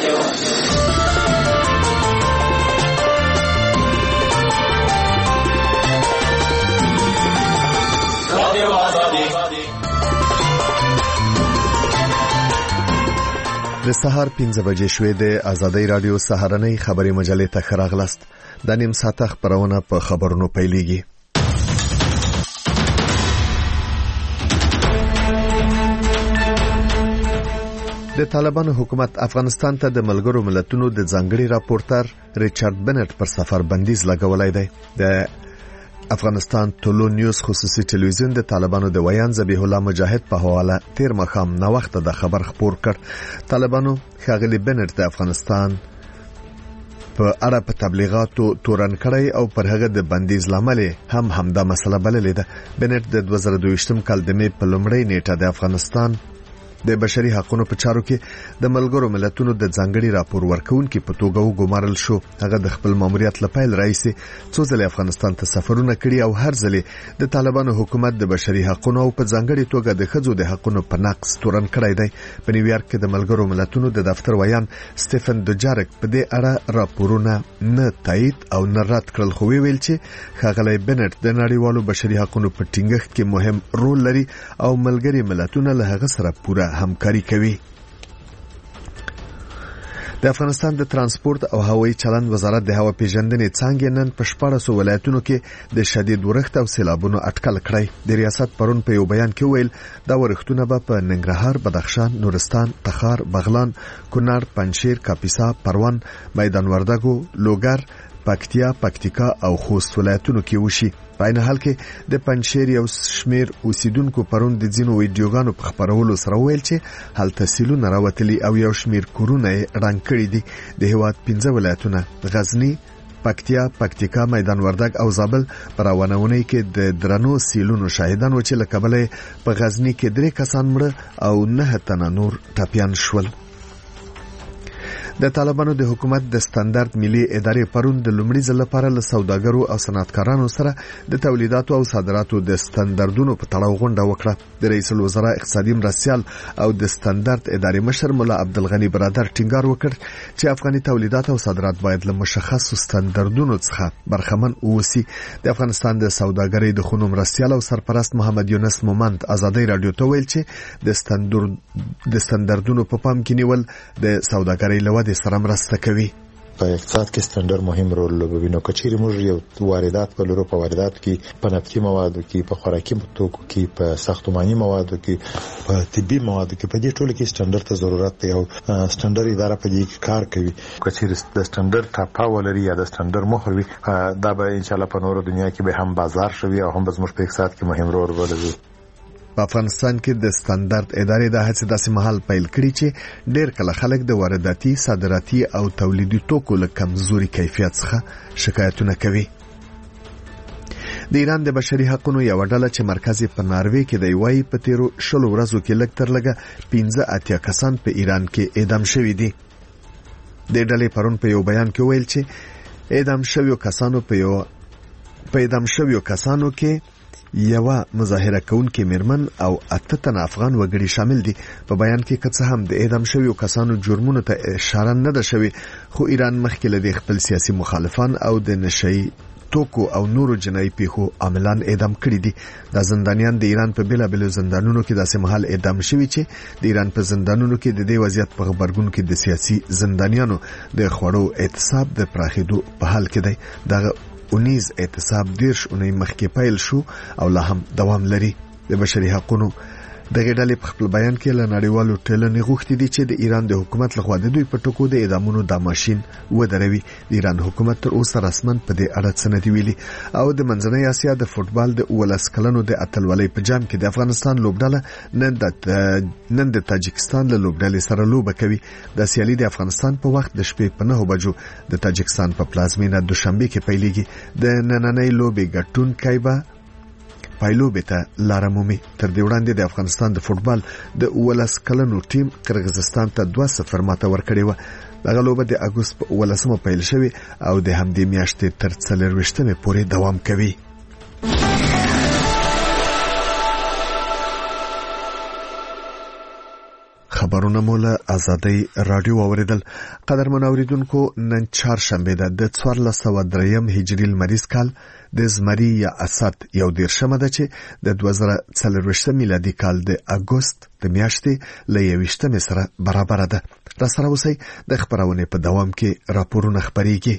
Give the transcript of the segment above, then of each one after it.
د سهار 5 بجې شوې د آزادۍ رادیو سهارنۍ خبري مجلې ته خراغلست. د نیم ساعت خبرونه په خبرونو پیلېږي. د طالبانو حکومت افغانستان ته د ملګرو ملتونو د ځانګړي راپورټر ریچارډ بنټ پر سفر بندیز لګولای دی. د افغانستان ټولو نیوز خصوصي ټلویزیون د طالبانو د ویان ذبیح الله مجاهد په حواله تیر مخام نو وخت د خبر خبر کړ. طالبانو ښاغلي بنټ د افغانستان په اړه په تبلیغاتو تورن کړی او پر هغه د بندیز لامل هم همدا مسله بللې ده. بنټ د 2022 کال د می په لومړۍ نیټه د افغانستان د بشري حقوقو په چارو کې د ملګرو ملتونو د ځانګړي راپور ورکونکو په توګه وګمارل شو. هغه د خپل ماموریت لپاره رئیس څو ځله افغانستان ته سفرونه کړي او هر ځله د طالبانو حکومت د بشري حقوقو او په ځانګړي توګه د ښځو د حقوقو په نقض تورن کړی دی. په نیویارک کې د ملګرو ملتونو د دفتر ویان سټيفن دوجارک په دې اړه راپورونه نه تایید او نه رد کړل، خو ویل چې ښاغلی بنټ د نړیوالو بشري حقوقو په ټینګښت کې مهم رول لري او ملګري ملتونه له هغه سره پوره همکاري کوي. د افغانستان د ترانسپورت او هوایي چلند وزارت د هوا پیژندنې څانګې نن په 14 ولایتونو کې د شدید ورښت او سیلابونو اټکل کړی. د ریاست پرون په یو بیان کې ویل دا ورښتونه به په ننګرهار، بدخشان، نورستان، تخار، بغلان، کونړ، پنجشیر، کاپیسا، پروان، میدان وردګو، لوګر، پکتیا، پکتیکا او خوست ولایتونو کې وشي. په عین حال کې د پنجشیر یو شمیر اوسیدونکو پرون د ځینو ویډیوګانو په خبرولو سره ویل چې هلته سیلونه راوتلي او یو شمیر کورونه رنګ کړي دي. د هیواد 15 ولایتونه غزنی، پکتیا، پکتیکا، میدان وردګ او زابل پر روانونې کې د درنو سیلونو شاهدان و چې له کبله په غزنی کې 3 کسان مړه او 9 تنه نور ټپيان شول. د طالبانو د حکومت د ستاندرد ملي ادارې پرون د لومړي ځل لپاره له سوداګرو او صنعتکارانو سره د تولیداتو او صادراتو د ستاندردونو په تړاو غونډه وکړه. د رئیس الوزرا اقتصادي مرستیال او د ستاندرد ادارې مشر مولا عبدالغنی برادر ټینګار وکړ چې افغاني تولیدات او صادرات باید له مشخصو ستاندردونو څخه برخمن اوسي. د افغانستان د سوداګرۍ د خونو مرستیال او سرپرست محمد یونس مومند آزادۍ رادیو ته ویل چې د ستاندردونو په پام کې نیول د سوداګرۍ لوړ د سره مرسته کوي. په اقتصاد کې ستاندر مهم رول لوبوي. نو کچېرې موږ یو واردات په لورو په واردات کې په نفتي موادو کې، په خوراکي توکو کې، په ساختماني موادو کې، په طبي موادو کې، په دې ټولو کې ستاندر ته ضرورت دی او ستاندر اداره په دې کې کار کوي. کچېرې د ستاندر ټاپا ولري یا د ستاندر مهر وي، دا به ان شاء الله په نورو دنیا کې به هم بازار شوي او هم زموږ په اقتصاد کې مهم رول ولري. په افغانستان کې د ستاندرد ادارې د هڅې داسې مهال پیل کړي چې ډېر کله خلک د وارداتي، صادراتي او تولیدي توکو له کمزوري کیفیت څخه شکایتونه کوي. د ایران د بشري حقوقو یو ډله چې مرکز په ناروې کې دی وایي په تیرو 10 ورځو کې لږ تر لږه 15 کسان په ایران کې اعدام شوي دي. د ډلې پرون په یو بیان کې ویل چې اعدام شویو کسانو کې یو مظاهره کوونکې میرمن او 8 تن افغان وګړي شامل دي. په بیان کې که هم د اعدام شویو کسانو جرمونو ته اشاره نه ده شوې، خو ایران مخکې له خپل سیاسي مخالفان او د نشئی توکو او نورو جنایي پیښو عاملان اعدام کړي دي. دا زندانیان د ایران په بیلابیلو زندانونو کې داسې مهال اعدام شوي چې د ایران په زندانونو کې د دې وضعیت په خبرګون کې د سیاسي زندانیانو د خوړو اعتصاب د پراخېدو په حال کې دی. دغه اونیز اعتصاب 10 اونۍ مخکې پیل شو او لا هم دوام لري. د بشري حقوقو دغه ډلې په خپل بیان کې له نړیوالو ټولنې غوښتي دي چې د ایران د حکومت لخوا د دوی په ټکو د اعدامونو د ماشين ودروي. د ایران حکومت تر اوسه رسمن په دې اړه څه نه دی ویلي او د منځنۍ اسیا د فوتبال د 18 کلنو د اتلولۍ په جام کې د افغانستان لوبډله نن د تاجکستان له لوبډلې سره لوبه کوي. د سیالي د افغانستان په وخت د شپې په 9 بجو د تاجکستان په پلازمینه دوشنبه کې پیلېږي. د نننۍ لوبې ګټونکي به پایلوبې ته لاره مومي. تر دې وړاندې د افغانستان د فوتبال د 18 کلنو ټیم قرغیزستان ته 2-0 ماته ورکړې و. دغه لوبه د اګوست په 18 پیل شوې او د همدې میاشتې تر 24 پورې دوام کوي. خبرونه مو له آزادۍ رادیو اوریدل. قدرمن اوریدونکو، نن چهارشنبه ده د 1403 هجری لمریز کال د زمری یا اسد یو دیرشمه ده چې د 2024 میلادي کال د اګوست د میاشتې له 21 سره برابر ده. را سره اوسئ د خبرونه په دوام کې راپورونه خبريږي.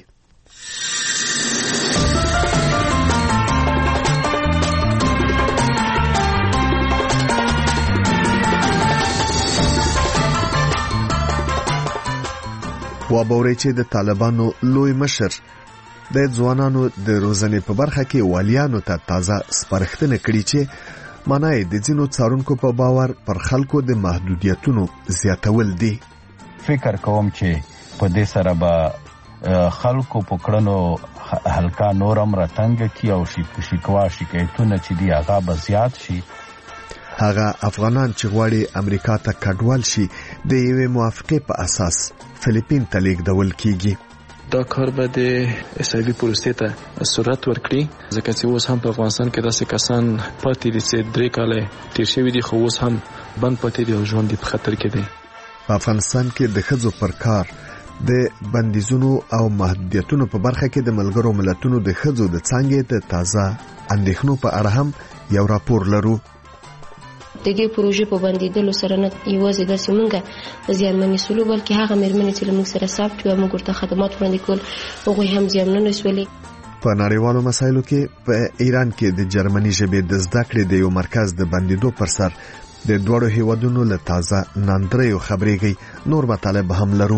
وابوري چې د طالبانو لوی مشر د ځوانانو د روزنې په برخه کې والیانو ته تازه سپارښتنه کړې چې معنی د ځینو څارونکو په باور پر خلکو د محدودیتونو زیاتول دي. فکر کوم چې په دې سره به خلکو په کړنو هلکا نورم راتنګ کی او شکوا شکایتونه چې دی هغه به زیات شي. هغه افغانان چې غواړي امریکا ته کډوال شي د یوې موافقې په اساس فلیپین ته لیږدول کیږي. دا کار به د اسایبي پروسې ته سرعت ورکړي، ځکه چې اوس هم په افغانستان کې داسې کسان پاتې دي چې 3 کاله تیر شوي دي، خو اوس هم بند پاتې دي او ژوند په خطر کې دی. په افغانستان کې د ښځو پر کار د بندیزونو او محدودیتونو په برخه کې د ملګرو ملتونو د ښځو د څانګې د تازه اندېښنو په اړه هم یو راپور لرو. د دې پروژې په بندیدلو سره نه یوازې د سیمونګه زیانمنې سولو بلکې هغه مېرمنې چې موږ سره ثبت و موږ ورته خدمات وړاندې کول هغه هم زیانمنې سولې. په نړیوالو مسایلو کې په ایران کې د جرمني ژبې د زده کړې د یو مرکز د بندیدو پر سر د دوړو هیوادونو له تازه ناندریو خبرېږي. نور مطالب هم لرو.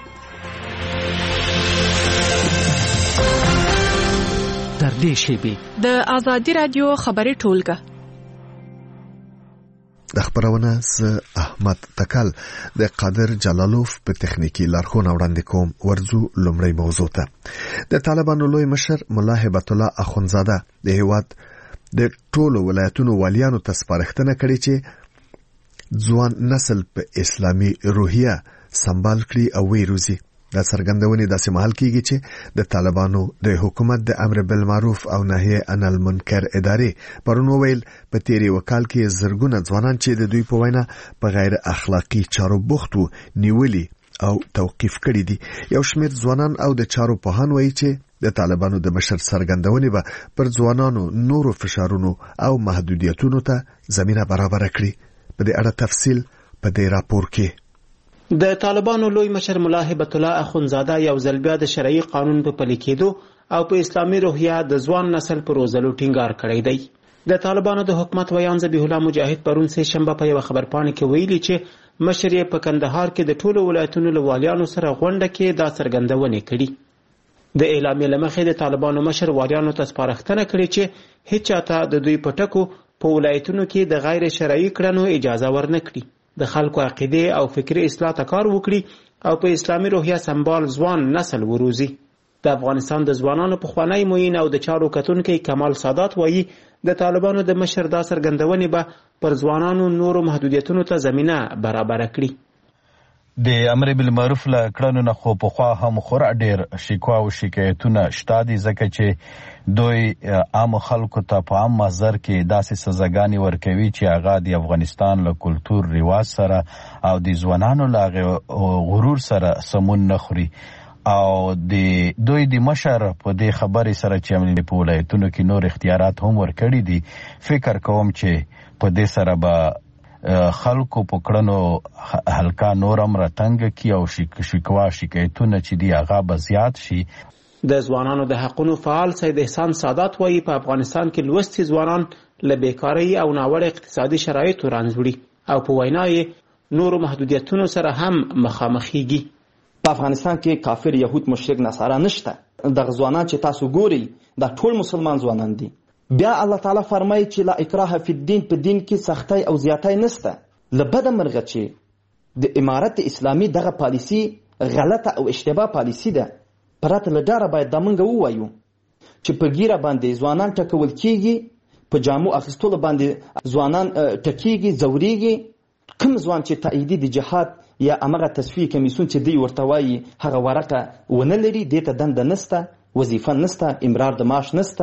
تر دې شیبې د آزادۍ رادیو خبري ټولګه د خبرونه ز احمد تکل د قادر جلالوف په تخنیکی لارښوونه وړاندې کوم. ورځو لومړی موضوع ته. د طالبانو لوی مشر مولا هبت الله اخونزاده د هیواد د ټولو ولایتونو والیانو ته سپارښتنه کړې چې ځوان نسل په اسلامي روحیه سمبال کړي او ویروزي. دا څرګندونه داسې مهال کېږي چې د طالبانو د حکومت د امر بالمعروف او نهي عن المنکر ادارې پرون ویل په تیری وکال کې زرګونه ځوانان چې د دوی په وینا په غیر اخلاقی چارو بوختو نیولي او توقيف کړي دي. یو شمېر ځوانان او د چارو پوهان وایي چې د طالبانو د مشر څرګندونه به پر ځوانانو نورو فشارونو او محدودیتونو ته زمينه برابر کړي. په دې اړه تفصیل په دې راپور کې. د طالبانو لوی مشر مولا هبت الله اخونزاده یو ځل بیا د شرعي قانون په پلي کېدو او په اسلامي روحیه د ځوان نسل پر روزلو ټینګار کړی دی. د طالبانو د حکومت ویان ذبیح الله مجاهد پرون سه شنبه په یو خبرپاڼه کې ویلي چې مشر یې په کندهار کې د ټولو ولایتونو له والیانو سره غونډه کې دا څرګندونه کړې. د اعلامیې لمخې د طالبانو مشر والیانو ته سپارښتنه کړې چې هیڅ چاته د دوی پټکو په ولایتونو کې د غیر شرعي کړنو اجازه ورنکړي، د خلکو عقیده او فکری اصلاح ته کار وکړي او په اسلامي روحیه سمبال ځوان نسل وروزي. د افغانستان د ځوانانو پخوانی معین او د چارو کتونکي کمال سادات وایي د طالبانو د مشر دا څرګندونه به پر ځوانانو نورو محدودیتونو ته زمينه برابر کړي. د امر بالمعروف له کړنو نه خو په خوا هم خورا ډیر شکوا او شکایتونه شته دي، ځکه چې دوی عام خلکو ته په عام محضر کې داسې سزاګانې ورکوي چې هغه د افغانستان له کلتور رواج سره او د ځوانانو له غرور سره سمون نه خوري. او د دوی د مشر په دې خبرې سره چې عملي په ولایتونو کې نور اختیارات هم ورکړي دي، فکر کوم چې په دې سره به خلکو په کړنو هلکا نورم راتنګ کی او شکوا شکایتونه چې دی هغه به زیات شي. د ځوانانو د حقونو فعال سید احسان سادات وایي په افغانستان کې لوستي ځوانان له بیکارۍ او ناوړه اقتصادي شرایطو رنځ او په وینا یې نورو محدودیتونو سره هم مخامخېږي. په افغانستان کې کافر يهود مشرک نصارا نشته. د ځوانان چې تاسو ګوري دا ټول مسلمان ځوانان دي. بیا الله تعالی فرمایي چې لا اکراه فی الدین، په دین کې سختۍ او زیاتۍ نشته. لبد مرغه چې د امارت اسلامی دغه پالیسی غلطه او اشتباه پالیسی ده. پرته لداره باید د منګه ووایو چې په ګیره باندې ځوانان ټکول کیږي، په جامو اخیستلو باندې ځوانان ټکیږي، زوريږي. کوم ځوان چې تاییدی د جهاد یا امغه تصفیه کمیسیون چې دی ورته وایي هغه ورقه ونه لري، دې ته دنده نسته، وظیفه نسته، امرار د معاش نسته.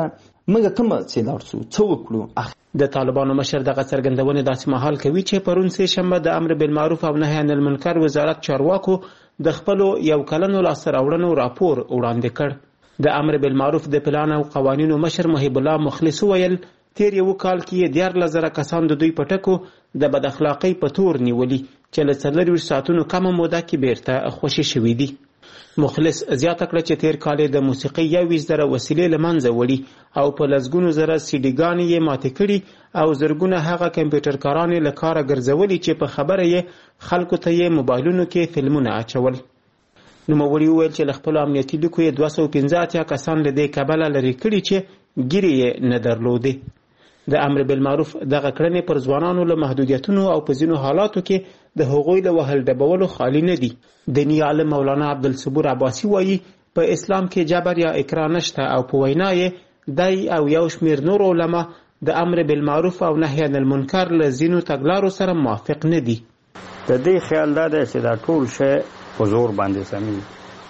موږ کوم څه لاړ شو څه وکړو. د طالبانو مشر دغه څرګندونه داسې مهال کوي چې پرون سه شنبه د امر بالمعروف او نهي عن المنکر وزارت چارواکو د خپل یو کلنو لاسته راوړنو راپور وړاندې کړ. د امر بالمعروف د پلان او قوانینو مشر محب الله مخلص ویل تیر یو کال کې 14,000 کسان د دوی پټکو د بد اخلاقۍ په تور نیولي چې له 24 ساعتونو کمه موده کې بیرته خوشي شوي دي. مخلص زیاته کړه چې تیر کال د موسیقۍ 21,000 وسیلې له منځه وړي او په لسګونو زره سیډیګانې یې ماتې کړي او زرګونه هغه کمپیوټر کاران له کاره ګرځولي چې په خبره یې خلکو ته یې موبایلونو کې فلمونه اچول. نوموړي وویل چې له خپلو امنیتي لیکو یې 215 کسان له دې کبله لرې کړي چې ګیرې یې نه درلودې. د امر بالمعروف دغه کړنې پر ځوانانو له محدودیتونو او په ځینو حالاتو کې د هغوی له وهل ډبولو خالی نه دي. دیني عالم مولانا عبدالصبور عباسي وایي په اسلام کې جبر یا اکراه نشته او په وینا یې دی او یو شمېر نور علما د امر بالمعروف او نهي عن المنکر له ځینو تګلارو سره موافق نه دي. د دې خیال دا دی چې دا ټول شی په زور باندې سمي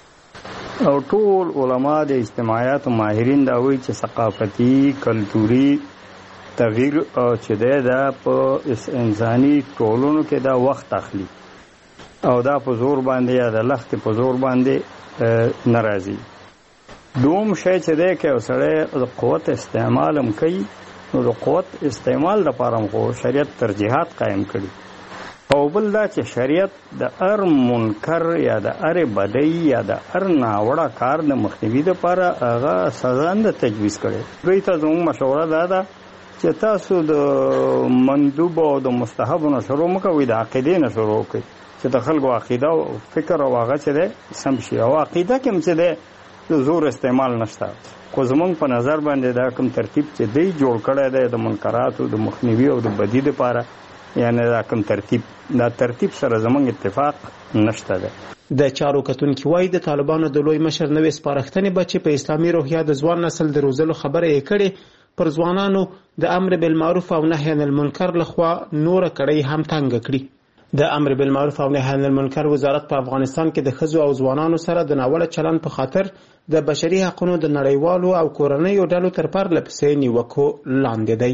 او ټول علما د اجتماعیات او ماهرین دا وایي چې ثقافتي کلتوري تغییر چې دا په انساني ټولنو کې دا وخت اخلي او دا په زور باندې یا د لخت په زور باندې ناراضي. دوم شی چې دی کې سره د قوت استعمال هم کوي نو د قوت استعمال لپاره هم شریعت ترجیحات قائم کړي او بل دا چې شریعت د هر منکر یا د هر بدی یا د هر ناوړه کار د مخنیوي لپاره هغه سزا نه تجویز کړي. دوی ته زموږ مشوره دا ده چې تاسو د مندوب او د مستحب نه شروع مکوئ د عقیدې نه شروع کړئ چې د خلکو عقیده او فکر او هغه چې دی سم شي او عقیده کې هم چې دی د زور استعمال نشته. خو زمونږ په نظر باندې دا کوم ترتیب چې دی جوړ کړی دی د منکراتو د مخنیوي او د بدی لپاره یعنی دا کوم ترتیب سره زمونږ اتفاق نشته دی. د چارو کتونکي وایي د طالبانو د لوی مشر نوې سپارښتنې به چې په اسلامي روحیه د ځوان نسل د روزلو خبره یې کړې پر ځوانانو د امر بالمعروف او نهي عن المنکر لخوا نور کړی هم تنګ کړي. د امر بالمعروف او نهي عن المنکر وزارت په افغانستان کې د ښځو او ځوانانو سره د ناوړه چلند په خاطر د بشري حقوقو د نړیوالو او کورنیو ډلو تر پرله پسې نیوکو لاندې دی.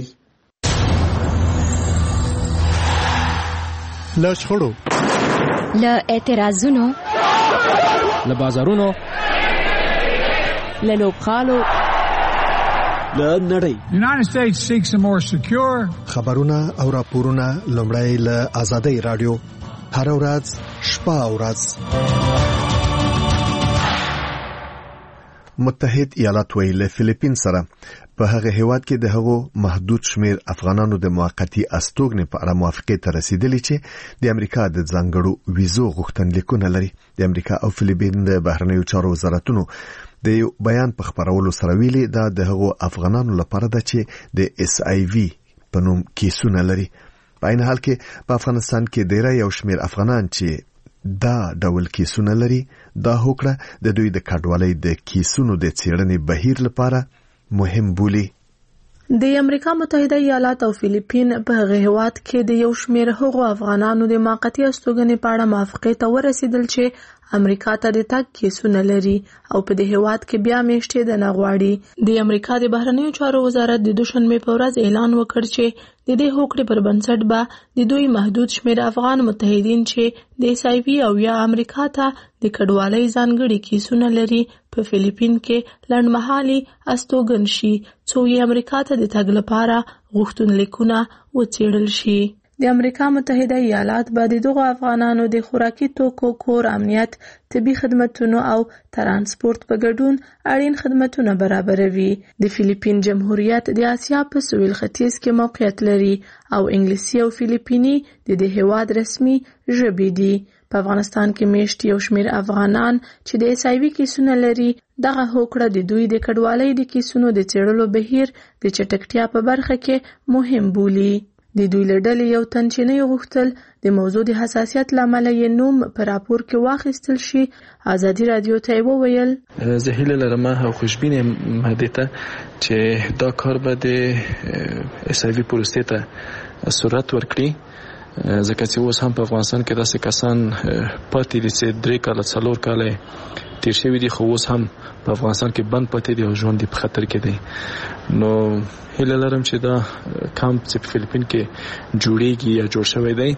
له شخړو، له اعتراضونو، له بازارونو، له لوبغالو، له نړۍ. United States seeks a more secure. خبرونه او راپورونه لومړی له آزادۍ رادیو هر ورځ شپه او ورځ. متحد ایالات ویل له فلیپین سره په هغه هیواد کې د هغو محدود شمیر افغانانو د موقتی استوګنې په اړه موافقه ته رسیدلې چې د امریکا د ځانګړو ویزو غوښتنلیکونه لري. د امریکا او فلیپین د بهرنیو چارو وزارتونو د یو بیان په خبرولو سره ویلي دا د هغو افغانانو لپاره ده چې د SIV په نوم کیسونه لري. په عین حال کې په افغانستان کې ډیری یو شمیر افغانان چې دا ډول کیسونه لري دا هوکړه د دوی د کډوالۍ د کیسونو د څېړنې بهیر لپاره مهم بولي. د امریکا متحده ایالات او فلیپین په هغه هیواد کې د یو شمیر هغو افغانانو د موقتی استوګنې په اړه موافقه ته ورسیدل چې امریکا ته د تګ کیسونه لري او په دې هیواد کې بیا میشته د نغواړي. د امریکا د بهرنیو چارو وزارت د دوشنبه په ورځ اعلان وکړ چې د دې هوکړې پر بنسټ به د دوی محدود شمیر افغان متحدین چې د SIV او یا امریکا ته د کډوالۍ ځانګړي کیسونه لري په فلیپین کې لنډمهالي استوګن شي څو یې امریکا ته د تګ لپاره غوښتنلیکونه وڅېړل شي. د امریکا متحده ایالات به د دغو افغانانو د خوراکي توکو، کور، امنیت، طبي خدمتونو او ترانسپورت په ګډون اړین خدمتونه برابروي. د فلیپین جمهوریت د آسیا په سویل ختیځ کې موقعیت لري او انګلیسي او فلیپیني د دې هیواد رسمي ژبې دي. په افغانستان کې میشت یو شمیر افغانان چې د SIV کیسونه لري دغه هوکړه د دوی د کډوالۍ د کیسونو د څېړلو بهیر د چټکتیا په برخه کې مهم بولي. د دوی له ډلې یو تن چې نه غوښتل د موضوع د حساسیت له امله یې نوم په راپور کې واخیستل شي ازادي رادیو ته وویل زه هیله لرم او خوشبینه مهدی ته چې دا کار به د SIV پروسې ته سرعت ورکړي ځکه چې اوس هم په افغانستان کې داسې کسان پاتې دي چې 3 کاله 4 کاله تیر شوي دي خو اوس هم په افغانستان کې بند پاتې دي او ژوند په خطر کې دی. نو هیله لرم چې دا کامپ چې په فلیپین کې جوړیږي یا جوړ شوی دی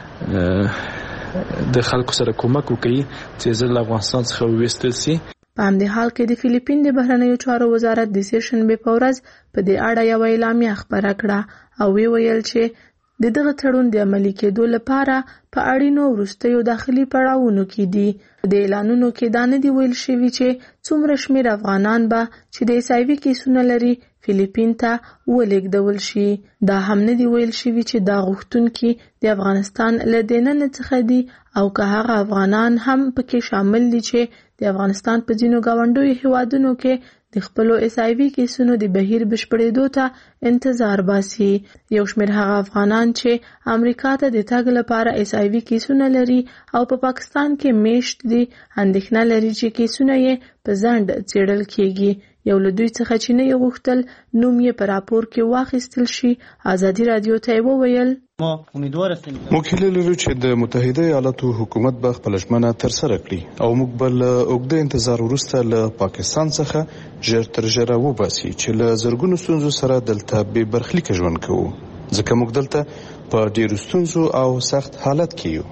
د خلکو سره کومک وکړي چې زړه افغانستان څخه وویستل شي. په همدې حال کې د فلیپین د بهرنیو چارو وزارت د سیشنبې په ورځ په دې اړه یو اعلامیه خپره کړه او ویل چې دغه تړون د عملي کېدو لپاره په اړینو وروستیو داخلي پړاوونو کې دي. د اعلانونو کې دا نه دی ویل شوی چې څومره شمېر افغانان به چې د HIV کیسونه لري فلیپین ته ولېږدول شي. دا هم نه دی ویل شوی چې دا غوښتونکي د افغانستان له دننه څخه دي او که هغه افغانان هم پکې شامل دي چې د افغانستان په ځینو ګاونډیو هیوادونو کې د خپلو HIV کیسونو د بهیر بشپړېدو ته انتظار باسي. یو شمېر هغه افغانان چې امریکا ته د تګ لپاره HIV کیسونه لري او په پاکستان کې میشت دي اندېښنه لري چې کیسونه یې په ځنډ څېړل کېږي. یو له دوی څخه چې نه یې غوښتل نوم یې په راپور کې واخیستل شي ازادي رادیو ته یې وویل موږ هیله لرو چې د متحده ایالاتو حکومت به خپل ژمنه ترسره کړي او موږ به له اوږده انتظار وروسته له پاکستان څخه ژر تر ژره وباسي چې له زرګونو ستونزو سره دلته بې برخلیکه ژوند کوو ځکه موږ دلته په ډېرو ستونزو او سخت حالت کې یو.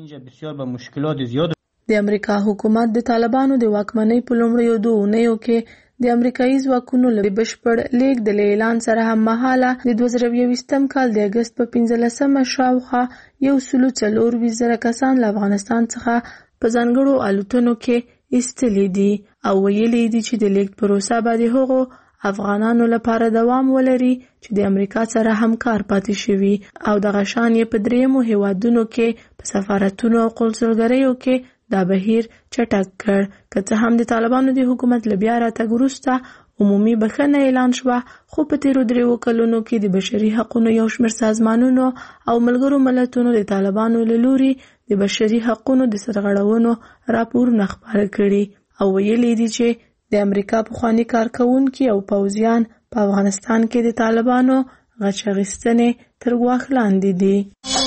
د امریکا حکومت د طالبانو د واکمنۍ په لومړیو 2 اونیو کې د امریکایي ځواکونو له بشپړ لیږد د اعلان سره هممهاله د 2021 کال د اګست په 15مه شاوخوا 140,000 کسان له افغانستان څخه په ځانګړو الوتنو کې ایستلي دي او ویلي دي چې د لیږد پروسه به د هغو افغانانو لپاره دوام ولري چې د امریکا سره همکار پاتې شوي او دغه شان یې په 3 هیوادونو کې په سفارتونو او قونسلګریو کې دا بهیر چټک کړ. که څه هم د طالبانو د حکومت له بیا راتګ وروسته عمومي بخښنه اعلان شوه خو په تیرو 3 کلونو کې د بشري حقوقو یو شمېر سازمانونو او ملګرو ملتونو د طالبانو له لوري د بشري حقوقو د سرغړونو راپورونه خپاره کړي او ویلي دي چې د امریکا پخواني کارکوونکي او پوځیان په افغانستان کې د طالبانو غچ اخیستنې تر ګواښ لاندې دي.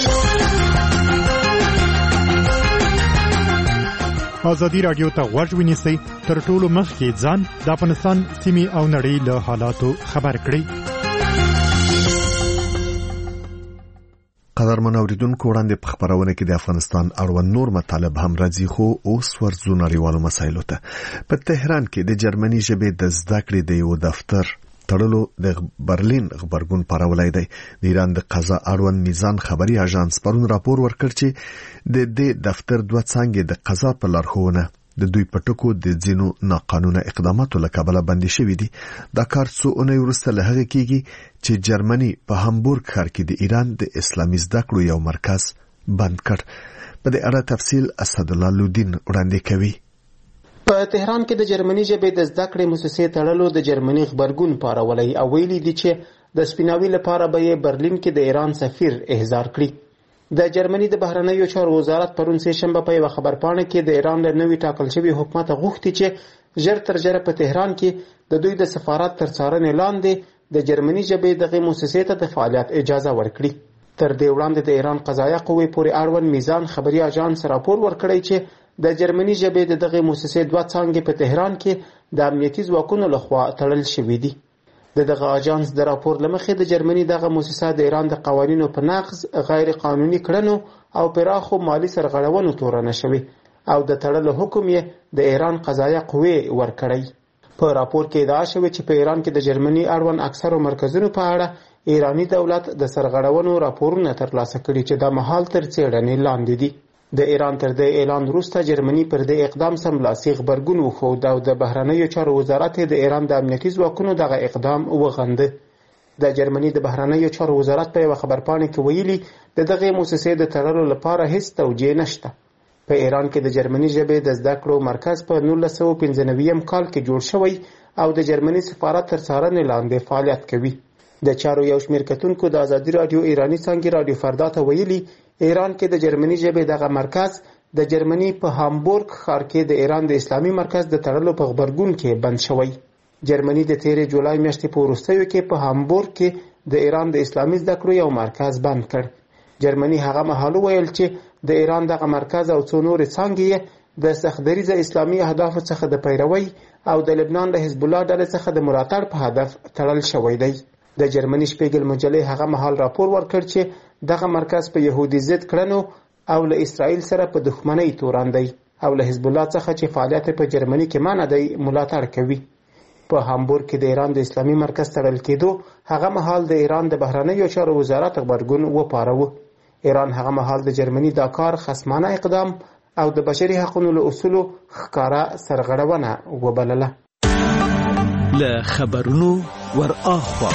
ازادي رادیو ته غوږ ونیسئ تر ټولو مخکې ځان د افغانستان سیمې او نړۍ له حالاتو خبر کړئ. قدرمن اوریدونکو وړاندې په خبرونه کې د افغانستان اړوند نور مطالب هم راځي خو اوس ورځو نړیوالو مسایلو ته. په تهران کې د جرمني ژبې د زده کړې د یو دفتر تړلو د برلین خبرګون پارولای دی. د ایران د قضا اړوند میزان خبري اژانس پرون راپور ورکړ چې د دې دفتر 2 څانګې د قضا په لارښوونه د دوی پټکو د ځینو ناقانونه اقداماتو له کبله بندي شوې دي. دا کار څو اونۍ وروسته له هغه کېږي چې جرمني په هامبورګ ښار کې د ایران د اسلامي زده کړو یو مرکز بند کړ. په دې اړه تفصیل اسدالله لودین وړاندې کوي. په تهران کې د جرمني ژبې د زده کړې مؤسسې تړلو د جرمني خبرګون پارولای او ویلي دي چې د سپیناوي لپاره به یې برلین کې د ایران سفیر احضار کړي. د جرمني د بهرنیو چارو وزارت پرون سه شنبه په یو خبرپاڼه کې د ایران له نوي ټاکل شوی حکومت غوښتي چې ژر تر ژره په تهران کې د دوی د سفارت تر څارنې لاندې د جرمني ژبې دغه مؤسسې ته د فعالیت اجازه ورکړي. تر دې وړاندې د ایران قضایه قوې پورې اړوند میزان خبري اژانس راپور ورکړی چې د جرمني ژبې دغه مؤسسې 2 څانګې په تهران کې د امنیتي ځواکونو لخوا تړل شوې دي. دغه اژانس د راپور لمخې د جرمني دغه مؤسسه د ایران د قوانینو په نقض، غیر قانوني کړنو او پراخو مالی سرغړونو تورنه شوی او د تړلو حکم یې د ایران قضایه قوې ورکړی. په راپور کې ادعا شوې چې په ایران کې د جرمني اړوند اکثرو مرکزونو په اړه ایرانی دولت د سرغړونو راپورونه ترلاسه کړي چې د مهال تر څېړنې لاندې دي. د ایران تر دې اعلان وروسته جرمني پر دې اقدام سملاسي خبرګون وښود او د بهرنیو چارو وزارت د ایران د امنیتي ځواکونو دغه اقدام وغنده. د جرمني د بهرنیو چارو وزارت په یو خبرپاڼه کې ویلي د دغه مؤسسې د تړلو لپاره هیڅ توجیه نشته. په ایران کې د جرمني ژبې د زده کړو مرکز په 1995 کال کې جوړ شوی او د جرمني سفارت تر څارنې لاندې فعالیت کوي. د چارو یو شمېر کتونکو د ازادي رادیو ایرانی څانګې رادیو فردا ته ویلي ایران کې د جرمني ژبې دغه مرکز د جرمني په هامبورګ ښار کې د ایران د اسلامي مرکز د تړلو په خبرګون کې بند شوی. جرمني د 13 جولای میاشتې په وروستیو کې په هامبورګ کې د ایران د اسلامي زده کړو یو مرکز بند کړ. جرمني هغه مهال ویل چې د ایران دغه مرکز او څو نور څانګې د سختدریزه اسلامي اهدافو څخه د پیروي او د لبنان د حزب الله ډلې څخه د ملاتړ په هدف تړل شوی دی. د جرمني شپیګل مجلې هغه مهال راپور ورکړ چې دغه مرکز په يهودي ضد کړنو او له اسرائیل سره په دښمنۍ تورن دی او له حزب الله څخه چې فعالیت په جرمني کې مانع دی ملاتړ کوي. په هامبورګ کې د ایران د اسلامي مرکز تړل کېدو هغه مهال د ایران د بهرنیو چارو وزارت غبرګون وپاروه. ایران هغه مهال د جرمني دا کار خصمانه اقدام او د بشري حقوقو له اصولو ښکارا سرغړونه وبلله. له خبرونو ور اخوا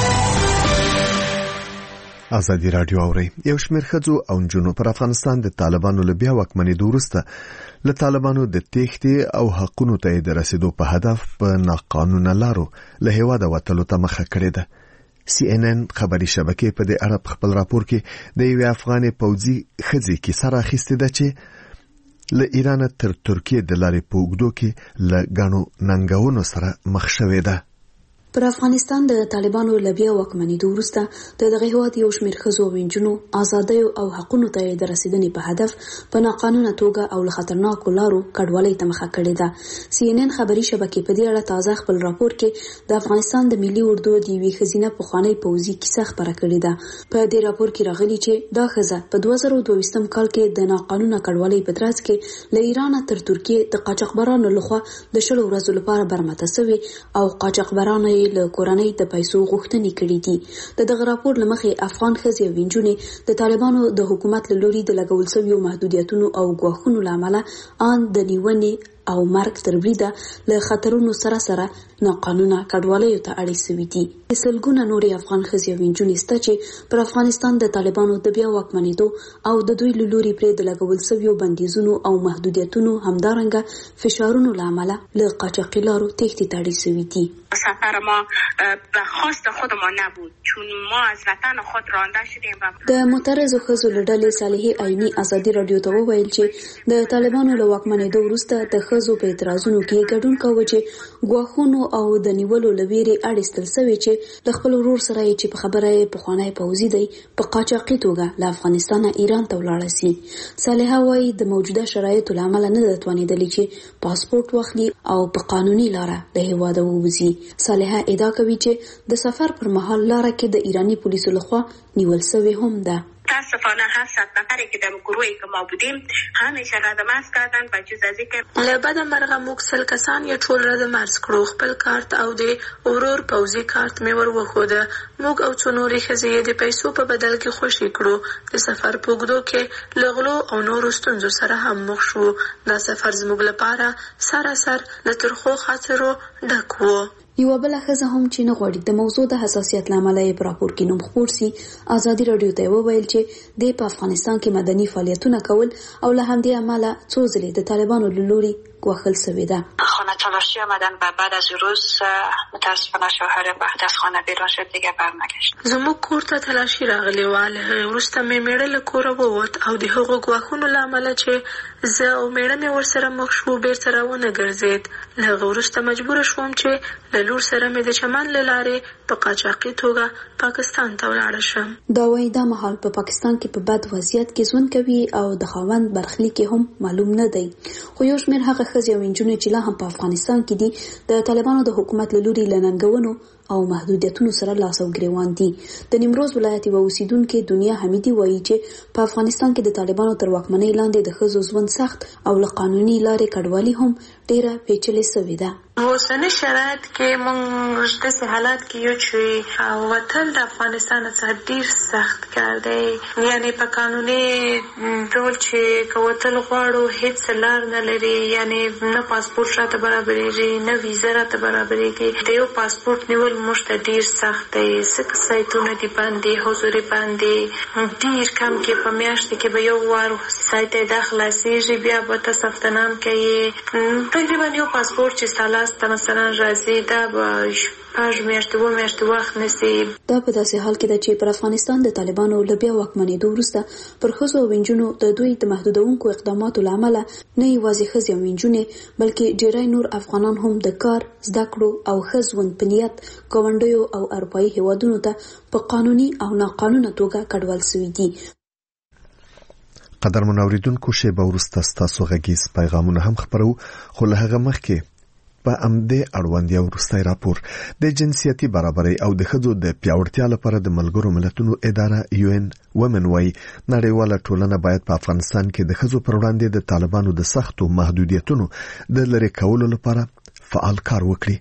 ازادي رادیو اوري. یو شمېر ښځو او نجونو پر افغانستان د طالبانو له بیا واکمنېدو وروسته له طالبانو د تېښتې او حقونو ته د رسیدو په هدف په ناقانونه لارو له هېواده وتلو ته مخه کړې ده. CNN خبري شبکې په دې اړه خپل راپور کې د یوې افغانې پوځي ښځې کیسه راخیستې ده چې له ایران تر ترکیې د لارې په اوږدو کې له ګڼو ننګونو سره مخ شوې ده. پر افغانستان د طالبانو له بیا واکمنېدو وروسته د دغه هېواد یو شمېر ښځو او نجونو ازادیو او حقونو ته د رسیدنې په هدف په ناقانونه توګه او له خطرناکو لارو کډوالۍ ته مخه کړې ده. CNN خبري شبکې په دې اړه تازه خپل راپور کې د افغانستان د ملي اردو د یوې ښځینه پخوانۍ پوځي کیسه خپره کړې ده. په دې راپور کې راغلي چې دا ښځه په 2022 کال کې د ناقانونه کډوالۍ په ترڅ کې له ایران تر ترکیې د قاچاقبرانو لخوا د 10 ورځو لپاره برمته شوې او قاچاقبرانو له کورنۍ د پیسو غوښتنې کړې دي. دغه راپور لمخې افغان ښځې او نجونې د طالبانو د حکومت له لوري د لګول شویو محدودیتونو او ګواښونو له امله ان د نیونې او مرګ تر بریده له خطرونو سره سره ناقانونه کډوالیو ته اړې شوي دي. سلګونه نورې افغان ښځې او نجونې شته چې پر افغانستان د طالبانو د بیا واکمنېدو او د دوی له لوري پرې د لګول شویو بندیزونو او محدودیتونو همدارنګه فشارونو له امله له قاچاقي لارو تېښتې ته اړې شوي دي. سفر ما به خواست خودمان نبود چون ما از وطن خود رانده شدیم. د معترضو ښځو له ډلې صالحې عیني ازادي رادیو ته وویل چې د طالبانو له واکمنېدو وروسته د ښځو په اعتراضونو کې ګډون کاوه چې ګواښونو او د نیولو له ویرې اړیستل شوی چې د خپل ورور سره یې چې په خبره یې پخوانی پوځي دی په قاچاقي توګه له افغانستانه ایران ته ولاړه سي. صالحه وایي د موجوده شرایطو له امله نه ده توانېدلې چې پاسپورټ واخلي او په قانوني لاره له هېواده ووځي. صالحه ادعا کوي چې د سفر پر مهال لاره کې د ایرانی پولیسو لخوا نیول شوی هم ده. متاسفانه 700 نفری که در گروهی که ما بودیم همیشه ردمرز کردن و جز از اینکه له بده مرغه موږ 100 کسان یې ټول ردمرز کړو. خپل کارت او د ورور پوځي کارت مې ور وښوده. موږ او څو نورې ښځې یې د پیسو په بدل کې خوشي کړو. د سفر په اوږدو کې له غلو او نورو ستونزو سره هم مخ شو. دا سفر زموږ لپاره سراسر له ترخو خاطرو ډک و. یوه بله ښځه هم چې نه غواړي د موضوع د حساسیت له امله یې په راپور کې نوم خپور سي ازادي رادیو ته وویل چې د په افغانستان کې مدني فعالیتونه کول او له همدې امله څو ځلې د طالبانو له لوري گواښل شوې ده. خانه تلاشی آمدن و بعد از روز متاسفانه شوهر بعد از خانه بیرون شد دیگه برنگشت. زموږ کور ته تلاشي راغلی و. له هغې وروسته مې میړه له کوره ووت او د هغو ګواښونو له امله چې زه او میړه مې ورسره مخ شو بیرته راونه ګرځېد. له هغه وروسته مجبوره شوم چې له لور سره مې د چمن له لارې په قاچاقي توګه پاکستان ته ولاړه شم. دا وایي دا مهال په پاکستان کې په بد وضعیت کې ژوند کوي او د خاوند برخلیک هم معلوم نه دی. خو یو شمېر هغه ښځې او نجونې چې لا هم په افغانستان کې دي د طالبانو د حکومت له لوري له ننګونو او محدودیتونو سره لاس او ګریوان دي. د نیمروز ولایت یوه اوسیدونکې دنیا حمیدي وایي چې په افغانستان کې د طالبانو تر واکمنۍ لاندې د ښځو ژوند سخت او له قانوني لارې کډوالي هم ډیره پیچلې شوې ده. اوسني شرایط کې موږ داسې حالات کې یو چې وطن د افغانستان څخه ډیر سخت کار دی. یعنی په قانوني ډول چې کوتل غواړو هیڅ لار نه لري. یعنی نه پاسپورټ راته برابرېږي نه ویزه راته برابرېږي. د یو پاسپورټ نیول موږ ته ډیر سخت دی. ځکه سایتونه دي باندې حضوري باندې ډیر کم کې په میاشت کې به یو وار سایت دا خلاصېږي بیا به ته ثبت نام کوي. تقریبا یو پاسپورټ چې سالاس ته مثلا راځي دا به میاشتې وخت نیسي. دا په داسې حال کې ده چې پر افغانستان د طالبانو له بیا واکمنېدو وروسته پر ښځو او نجونو د دوی د محدودونکو اقداماتو له امله نه یوازې ښځې او نجونې بلکې ډېری نور افغانان هم د کار زده کړو او ښه ژوند په نیت ګاونډیو او اروپایي هېوادونو ته په قانوني او ناقانونه توګه کډوال شوي دي. قدرمن اوریدونکو شیبه وروسته ستاسو غږیز پیغامونه هم خپرو، خو له هغه مخکې په امده اړوند یو وروستی راپور د جنسیتي برابرۍ او د ښځو د پیاوړتیا لپاره د ملګرو ملتونو اداره UN ومن وايي نړیواله ټولنه باید په افغانستان کې د ښځو پر وړاندې د طالبانو د سختو محدودیتونو د لرې کولو لپاره فعال کار وکړي.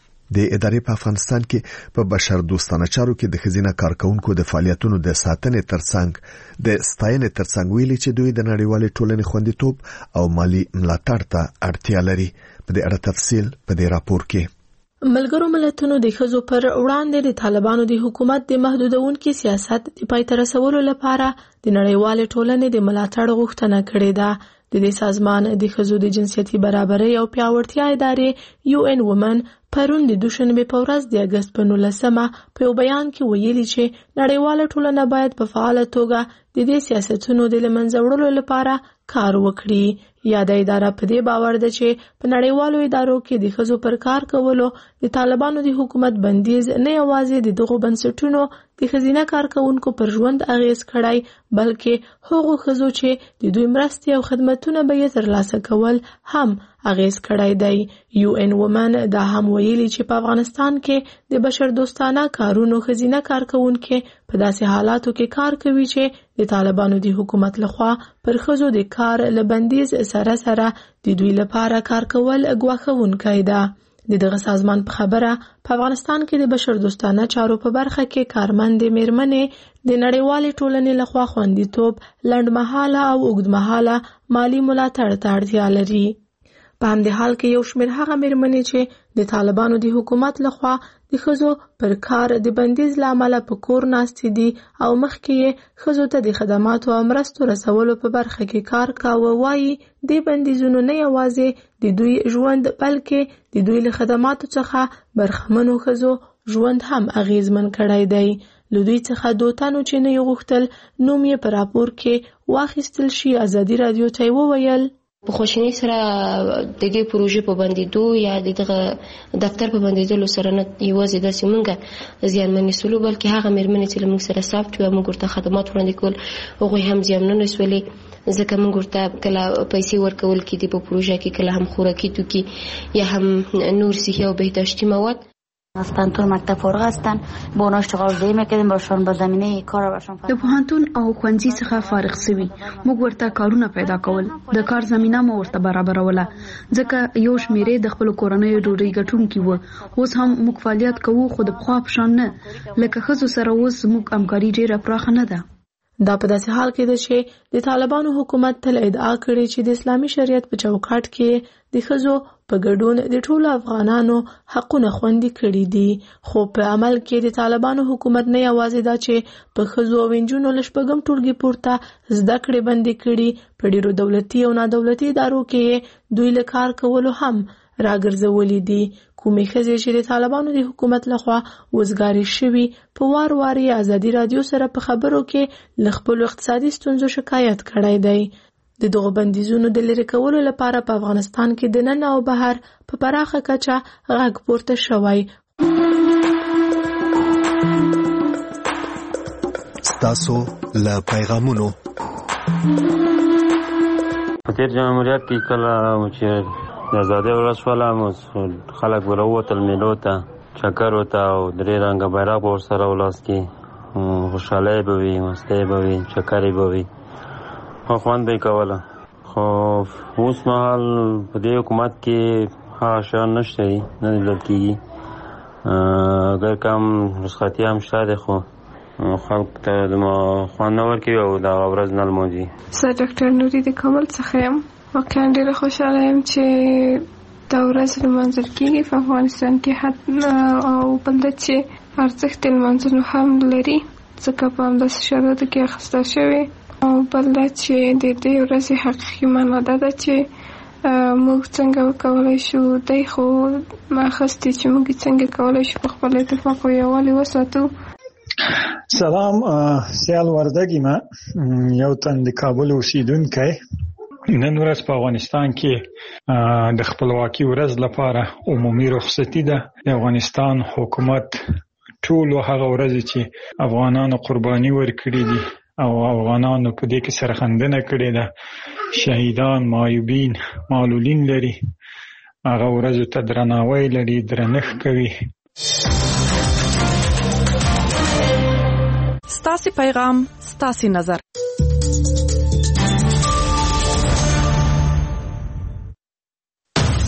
د ادارې په افغانستان کې په بشر دوستانه چارو کې د ښځینه کارکونکو د فعالیتونو د ساتنې ترڅنګ د ستاینې ترڅنګ ویلي چې دوی د نړیوالې ټولنې خوندیتوب او مالی ملاتړ ته اړتیا لري. په دې اړه تفصیل په دې راپور کې. ملګرو ملتونو د ښځو پر وړاندې د طالبانو د حکومت د محدودونکو سیاست د پای ته رسولو لپاره د نړیوالې ټولنې د ملاتړ غوښتنه کړې ده. د دې سازمان د ښځو د جنسیتي برابرۍ او پیاوړتیا ادارې UN ومن پرون د دوشنبه په ورځ د اگست په 19مه په یو بیان کې ویلي چې نړیواله ټولنه باید په فعاله توګه د دې سیاستونو د لمنځه وړلو لپاره کار وکړي. یاده اداره په دې باور ده چې په نړیوالو ادارو کې د ښځو پر کار کولو د طالبانو د حکومت بندیز نه یوازې د دغو بنسټونو د ښځینه کارکونکو پر ژوند اغیز کړی، بلکې هغو ښځو چې د دوی مرستې او خدمتونه به یې ترلاسه کول هم اغیز کړی دی. UN ومن دا هم ویلي چې په افغانستان کې د بشر دوستانه کارونو ښځینه کارکونکو په داسې حالاتو کې کار کوي چې د طالبانو د حکومت لخوا پر ښځو د کار لبندیز سره سره د دوی لپاره کار کول ګواښونکی ده. د دغه سازمان په خبره په افغانستان کې د بشر دوستانه چارو په برخه کې کارمند میرمنې د نړیوالې ټولنې لخوا خوندیتوب، لنډمهاله او اوږدمهاله مالی ملاتړ ته اړتیا لري. په همدې حال کې یو شمېر هغه میرمنې چې د طالبانو د حکومت لخوا د ښځو پر کار د بندیز له امله په کور ناستې دي او مخکې یې ښځو ته د خدماتو او مرستو رسولو په برخه کې کار کاوه، وایي د بندیزونو نه یوازې د دوی ژوند بلکې د دوی له خدماتو څخه برخمنو ښځو ژوند هم اغیزمن کړی دی. له دوی څخه 2 تنو چې نه یې غوښتل نوم یې په راپور کې واخیستل شي. ازادي رادیو ته یې وویل په خوشنۍ سره د دې پروژې په بندیدو یا دغه دفتر په بندیدلو سره نه یوازې داسې مونږه زیانمنې سولو، بلکې هغه میرمنې چې موږ سره ثبت وي موږ ورته خدمات وړاندې کول هغوی هم زیانمنې سولې، ځکه موږ ورته کله پیسې ورکول کېدې په پروژه کې، کله هم خوراکي توکي یا هم نور صحي او بهداشتي مواد. از پانتون مکتب فارغ هستن با اونا اشتغال دهی میکردیم باشون با زمینه کار باشون د پوهنتون او ښوونځي څخه فارغ سوي موږ ورته کارونه پیدا کول، د کار زمينه مو ورته برابروله، ځکه یو شمیرې د خپل کورنۍ ډوډۍ ګټونکي وو. اوس هم موږ فعالیت کوو خو د پخوا په شان نه، لکه ښځو سره اوس موږ همکاري ډیره پراخه نه ده. دا په داسې حال کې ده چې د طالبانو حکومت تل ادعا کړې چې د اسلامي شریعت په چوکاټ کې د ښځو په ګډون د ټولو افغانانو حقونه خوندي کړي دي، خو په عمل کې د طالبانو حکومت نه یوازې دا چې په ښځو او نجونو له شپږم ټولګي پورته زده کړې بندي کړي، په ډیرو دولتي او نادولتي ادارو کې دوی له کار کولو هم راګرځولې دي. کومې ښځې چې د طالبانو د حکومت لخوا وزګارې شوي په وار وار یې ازادي رادیو سره په خبرو کې له خپلو اقتصادي ستونزو شکایت کړی دی. د دغو بندیزونو د لرې کولو لپاره په افغانستان کې د نن او بهر په پراخه کچه غږ پورته شوی. ستاسو له پیغامونو په تیر جمهوریت کې کله چې د ازادۍ ورځ شوله خلک به راووتل میلو ته، چکرو ته او درې رنګه بیرغ به ورسره ولاس کې خوشحالۍ به وي، مستۍ به وي، چکرې به وي او خوند به یې کوله. خو اوس مهال په دې حکومت کې هغه شیان نشته دي، نه لیدل کېږي. اگر کم رخصتي هم شته دی خو خلکو ته خوند نه ورکوي او د هغه ورځ نه لمانځي. زه ډاکټر نوري د کابل څخه یم. واقعا ډېره خوشحاله یم چې دا ورځ لمانځل کېږي په افغانستان کې، او بل دا چې ارزښت د لمانځلو هم لري ځکه په همداسې شرایطو کې اخیستل شوې، او بل دا چې د دې ورځې حقیقي معنا دا ده چې موږ څنګه وکولای شو، دی خو اخیستې چې موږ څنګه کولای شو په خپل اتفاق او یووالي وساتو. سلام، سیال وردګ یم، یو تن د کابل اوسیدونکی. نن ورځ په افغانستان کې د خپلواکۍ ورځ لپاره عمومي رخصتي ده. د افغانستان حکومت ټول هغه ورځې چې افغانانو قرباني ورکړي دي او افغانانو په دې کې سرښندنه کړې ده. شهیدان، معیوبین، معلولین لري، هغه ورځو ته درناوی لري، درنښت کوي. ستاسو پیغام، ستاسو نظر.